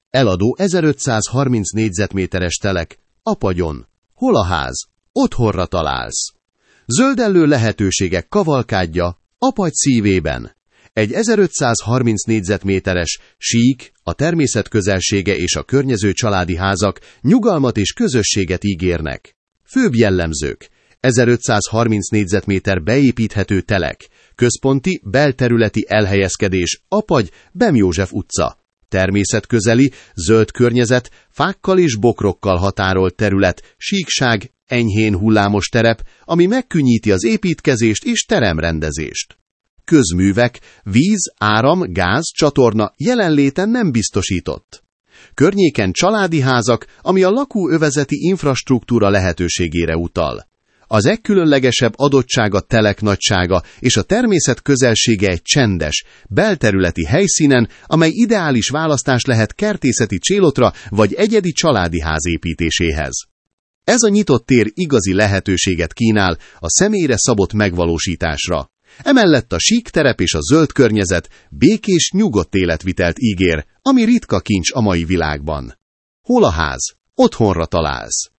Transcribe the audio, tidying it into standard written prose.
Eladó 1530 négyzetméteres telek, Apagyon. Hol a ház? Otthonra találsz. Zöldellő lehetőségek kavalkádja, Apagy szívében. Egy 1530 négyzetméteres, sík, a természet közelsége és a környező családi házak nyugalmat és közösséget ígérnek. Főbb jellemzők: 1530 négyzetméter beépíthető telek, központi, belterületi elhelyezkedés, Apagy, Bem József utca. Természetközeli, zöld környezet, fákkal és bokrokkal határolt terület, síkság, enyhén hullámos terep, ami megkönnyíti az építkezést és teremrendezést. Közművek, víz, áram, gáz, csatorna jelenléten nem biztosított. Környéken családi házak, ami a lakóövezeti infrastruktúra lehetőségére utal. Az legkülönlegesebb adottság a telek nagysága és a természet közelsége egy csendes, belterületi helyszínen, amely ideális választás lehet kertészeti célotra vagy egyedi családi ház építéséhez. Ez a nyitott tér igazi lehetőséget kínál a személyre szabott megvalósításra. Emellett a sík terep és a zöld környezet békés, nyugodt életvitelt ígér, ami ritka kincs a mai világban. Hol a ház? Otthonra találsz.